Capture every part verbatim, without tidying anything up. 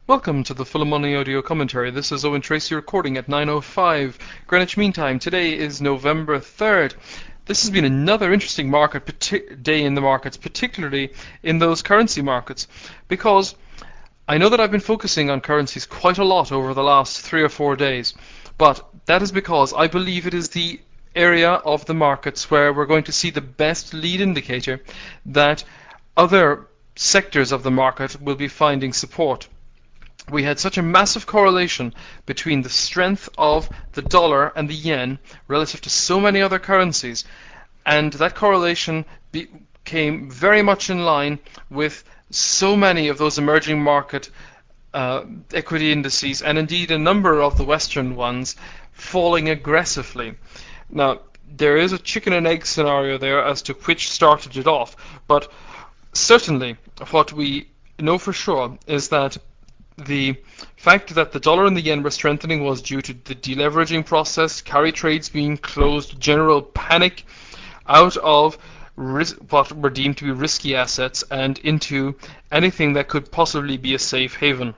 Welcome to the Full of Money audio commentary. This is Owen Tracy recording at nine oh five Greenwich Mean Time. Today is November third. This has been another interesting market partic- day in the markets, particularly in those currency markets, because I know that I've been focusing on currencies quite a lot over the last three or four days, but that is because I believe it is the area of the markets where we're going to see the best lead indicator that other sectors of the market will be finding support. We had such a massive correlation between the strength of the dollar and the yen relative to so many other currencies, and that correlation became very much in line with so many of those emerging market uh, equity indices, and indeed a number of the Western ones, falling aggressively. Now, there is a chicken and egg scenario there as to which started it off, but certainly what we know for sure is that the fact that the dollar and the yen were strengthening was due to the deleveraging process, carry trades being closed, general panic out of ris- what were deemed to be risky assets and into anything that could possibly be a safe haven.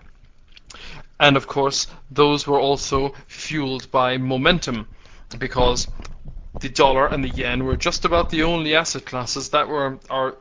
And of course, those were also fueled by momentum, because the dollar and the yen were just about the only asset classes that were are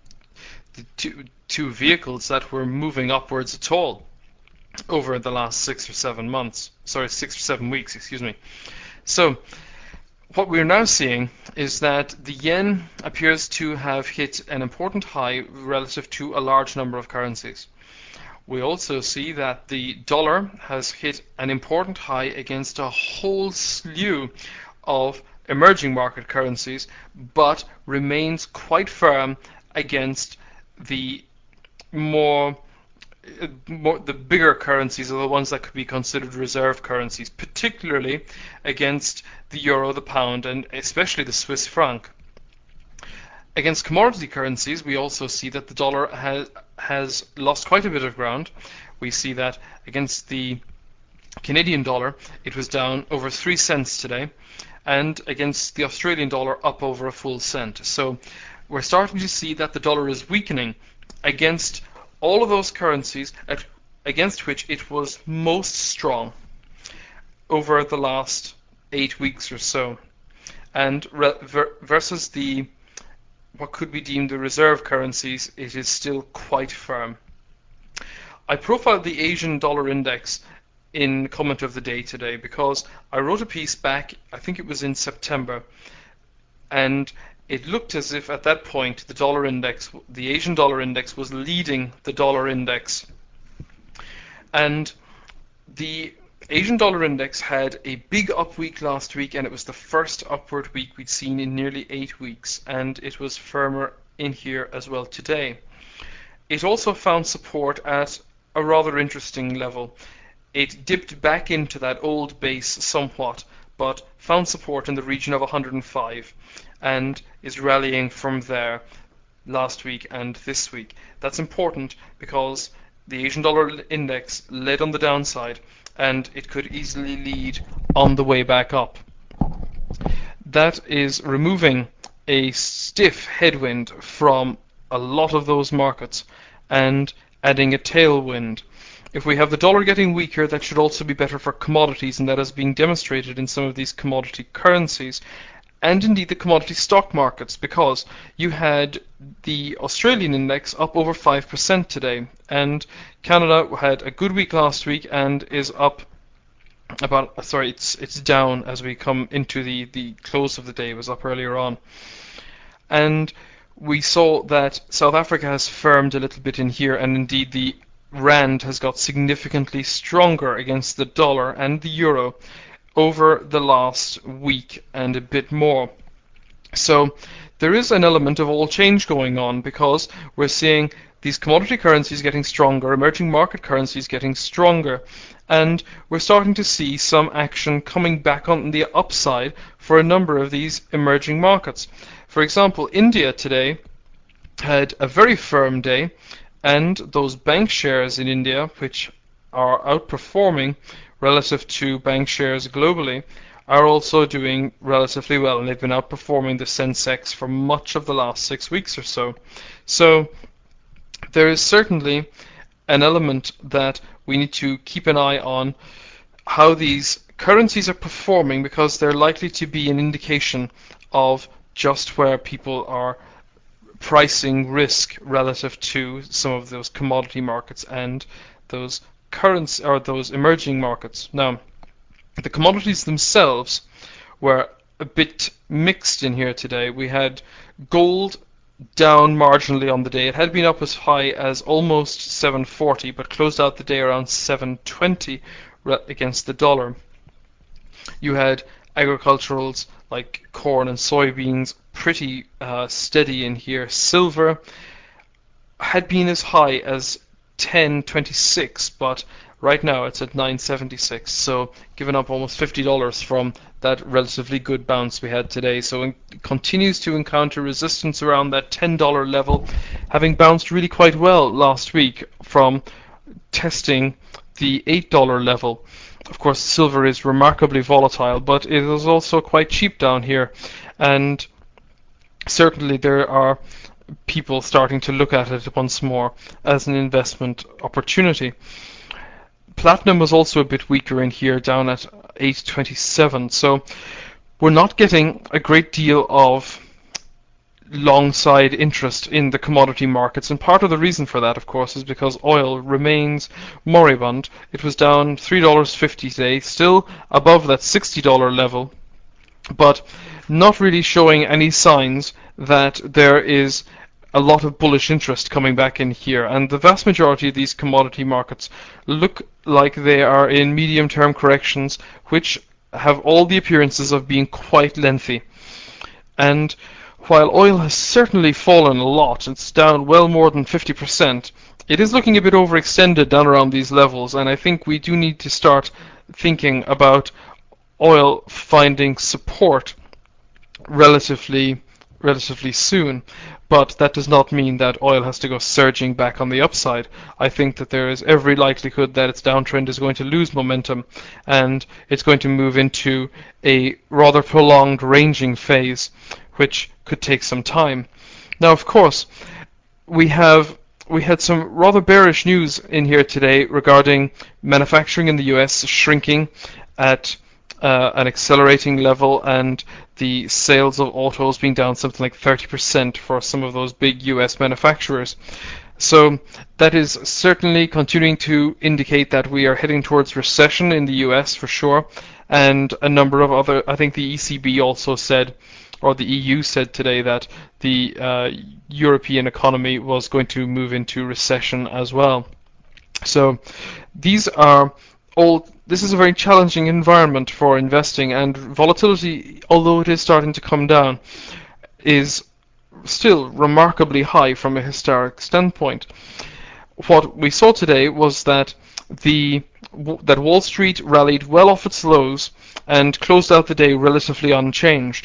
the two, two vehicles that were moving upwards at all over the last six or seven months, sorry, six or seven weeks, excuse me. So what we're now seeing is that the yen appears to have hit an important high relative to a large number of currencies. We also see that the dollar has hit an important high against a whole slew of emerging market currencies, but remains quite firm against the more More, the bigger currencies are the ones that could be considered reserve currencies, particularly against the euro, the pound, and especially the Swiss franc. Against commodity currencies, we also see that the dollar has, has lost quite a bit of ground. We see that against the Canadian dollar, it was down over three cents today, and against the Australian dollar, up over a full cent. So we're starting to see that the dollar is weakening against all of those currencies at, against which it was most strong over the last eight weeks or so, and re, ver, versus the what could be deemed the reserve currencies, it is still quite firm. I profiled the Asian dollar index in comment of the day today because I wrote a piece back, I think it was in September, and it looked as if at that point the dollar index, the Asian dollar index, was leading the dollar index. And the Asian dollar index had a big up week last week, and it was the first upward week we'd seen in nearly eight weeks, and it was firmer in here as well today. It also found support at a rather interesting level. It dipped back into that old base somewhat, but found support in the region of one hundred five, and is rallying from there last week and this week. That's important because the Asian dollar index led on the downside, and it could easily lead on the way back up. That is removing a stiff headwind from a lot of those markets and adding a tailwind. If we have the dollar getting weaker, that should also be better for commodities, and that is being demonstrated in some of these commodity currencies, and indeed the commodity stock markets, because you had the Australian index up over five percent today, and Canada had a good week last week and is up about, sorry, it's it's down as we come into the, the close of the day. It was up earlier on. And we saw that South Africa has firmed a little bit in here, and indeed the rand has got significantly stronger against the dollar and the euro over the last week and a bit more. So there is an element of all change going on, because we're seeing these commodity currencies getting stronger, emerging market currencies getting stronger, and we're starting to see some action coming back on the upside for a number of these emerging markets. For example, India today had a very firm day, and those bank shares in India, which are outperforming relative to bank shares globally, are also doing relatively well, and they've been outperforming the Sensex for much of the last six weeks or so. So there is certainly an element that we need to keep an eye on how these currencies are performing, because they're likely to be an indication of just where people are pricing risk relative to some of those commodity markets and those currency or those emerging markets. Now, the commodities themselves were a bit mixed in here today. We had gold down marginally on the day. It had been up as high as almost seven forty, but closed out the day around seven twenty against the dollar. You had agriculturals like corn and soybeans pretty uh, steady in here. Silver had been as high as ten twenty-six, but right now it's at nine seventy-six, so giving up almost fifty dollars from that relatively good bounce we had today. So it continues to encounter resistance around that ten dollar level, having bounced really quite well last week from testing the eight dollar level. Of course, silver is remarkably volatile, but it is also quite cheap down here, and certainly there are people starting to look at it once more as an investment opportunity. Platinum was also a bit weaker in here, down at eight twenty-seven, so we're not getting a great deal of long side interest in the commodity markets, and part of the reason for that, of course, is because oil remains moribund. It was down three dollars fifty today, still above that sixty dollar level, but not really showing any signs that there is a lot of bullish interest coming back in here, and the vast majority of these commodity markets look like they are in medium-term corrections, which have all the appearances of being quite lengthy. And while oil has certainly fallen a lot, it's down well more than fifty percent, it is looking a bit overextended down around these levels, and I think we do need to start thinking about oil finding support relatively relatively soon. But that does not mean that oil has to go surging back on the upside. I think that there is every likelihood that its downtrend is going to lose momentum, and it's going to move into a rather prolonged ranging phase, which could take some time. Now, of course, we have we had some rather bearish news in here today regarding manufacturing in the U S shrinking at uh, an accelerating level, and the sales of autos being down something like thirty percent for some of those big U S manufacturers. So that is certainly continuing to indicate that we are heading towards recession in the U S for sure, and a number of other, I think the E C B also said, or the E U said today, that the uh, European economy was going to move into recession as well. So these are all, this is a very challenging environment for investing, and volatility, although it is starting to come down, is still remarkably high from a historic standpoint. What we saw today was that the that Wall Street rallied well off its lows and closed out the day relatively unchanged.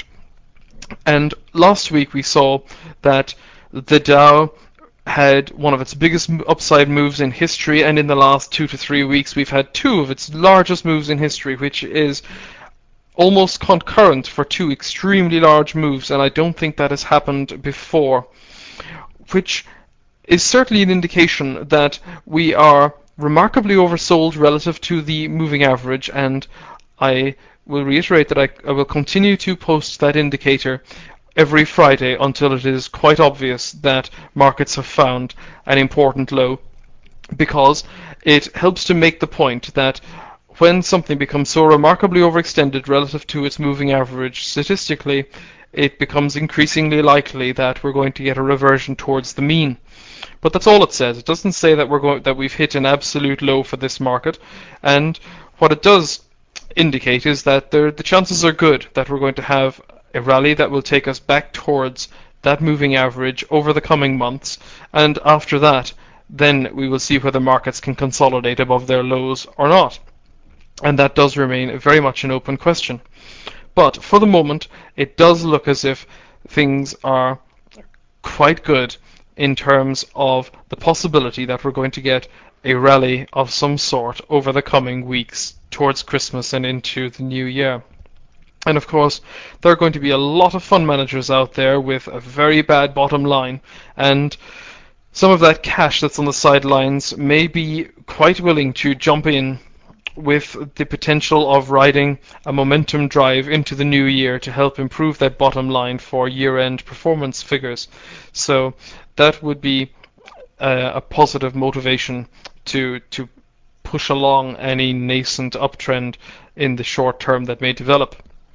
And last week we saw that the Dow had one of its biggest upside moves in history, and in the last two to three weeks we've had two of its largest moves in history, which is almost concurrent for two extremely large moves, and I don't think that has happened before, which is certainly an indication that we are remarkably oversold relative to the moving average, and I will reiterate that I, I will continue to post that indicator every Friday until it is quite obvious that markets have found an important low, because it helps to make the point that when something becomes so remarkably overextended relative to its moving average, statistically, it becomes increasingly likely that we're going to get a reversion towards the mean. But that's all it says. It doesn't say that we're going that we've hit an absolute low for this market, and what it does indicate is that there, the chances are good that we're going to have a rally that will take us back towards that moving average over the coming months, and after that, then we will see whether markets can consolidate above their lows or not. And that does remain very much an open question. But for the moment, it does look as if things are quite good in terms of the possibility that we're going to get a rally of some sort over the coming weeks towards Christmas and into the new year. And of course, there are going to be a lot of fund managers out there with a very bad bottom line, and some of that cash that's on the sidelines may be quite willing to jump in with the potential of riding a momentum drive into the new year to help improve that bottom line for year-end performance figures. So that would be a, a positive motivation to to push along any nascent uptrend in the short term that may develop.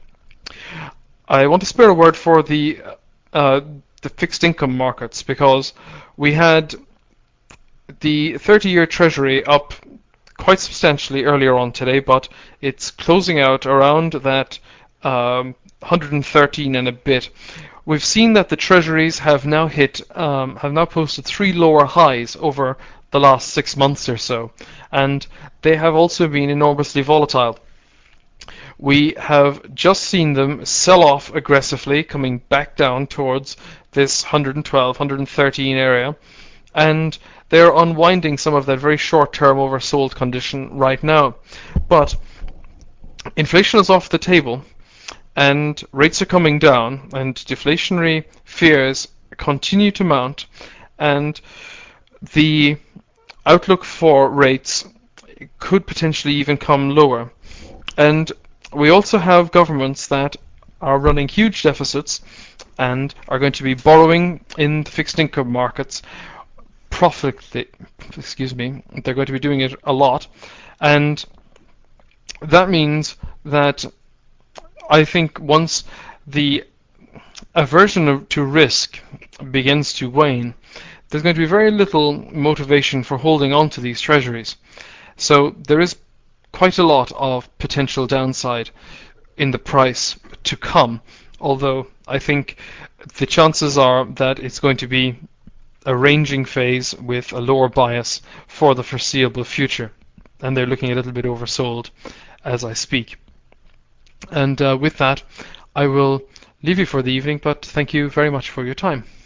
I want to spare a word for the uh, the fixed income markets, because we had the thirty-year Treasury up quite substantially earlier on today, but it's closing out around that um, one hundred thirteen and a bit. We've seen that the Treasuries have now hit, um, have now posted three lower highs over the last six months or so, and they have also been enormously volatile. We have just seen them sell off aggressively, coming back down towards this one hundred twelve, one hundred thirteen area, and they're unwinding some of that very short-term oversold condition right now. But inflation is off the table, and rates are coming down, and deflationary fears continue to mount, and the outlook for rates could potentially even come lower. And we also have governments that are running huge deficits and are going to be borrowing in the fixed income markets profitably. Excuse me. They're going to be doing it a lot, and that means that I think once the aversion to risk begins to wane, there's going to be very little motivation for holding on to these treasuries. So there is quite a lot of potential downside in the price to come, although I think the chances are that it's going to be a ranging phase with a lower bias for the foreseeable future, and they're looking a little bit oversold as I speak. And uh, with that, I will leave you for the evening, but thank you very much for your time.